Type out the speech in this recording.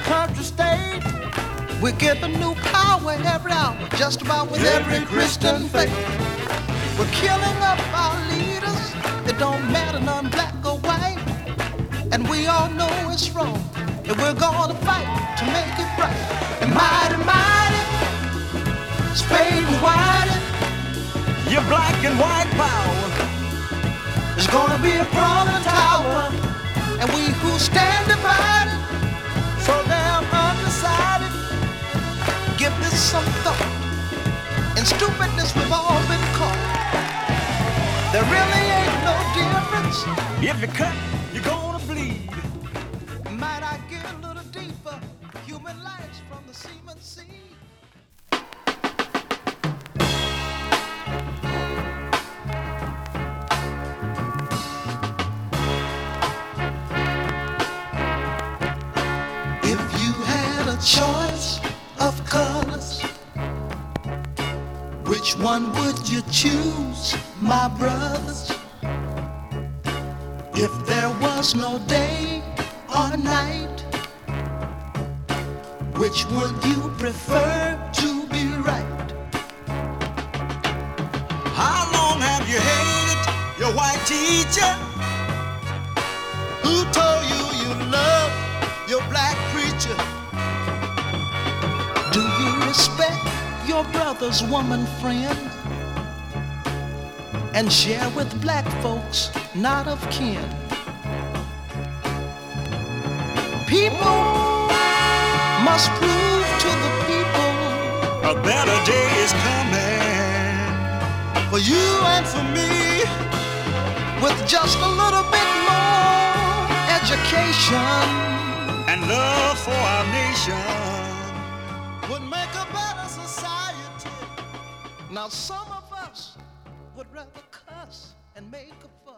country state. We're getting new power every hour, just about with every Christian faith. We're killing up our leaders. It don't matter none black or white. And we all know it's wrong. And we're gonna fight to make it right. And mighty, mighty, spade and whitey, your black and white power is gonna be a brawling tower. And we who stand divided, so damn undecided, give this some thought. In stupidness we've all been caught. There really ain't no difference. If you cut, you're gonna bleed. Might I get a little deeper? Human lives from the semen sea. If you had a choice of colors, which one would you choose, my brothers? If there was no day or night, which would you prefer to be right? How long have you hated your white teacher? Who told you you love your black preacher? Do you respect your brother's woman friend? And share with black folks not of kin? People must prove to the people a better day is coming for you and for me, with just a little bit more education and love for our nation would make a better society. Now some of us would rather cuss and make a fuss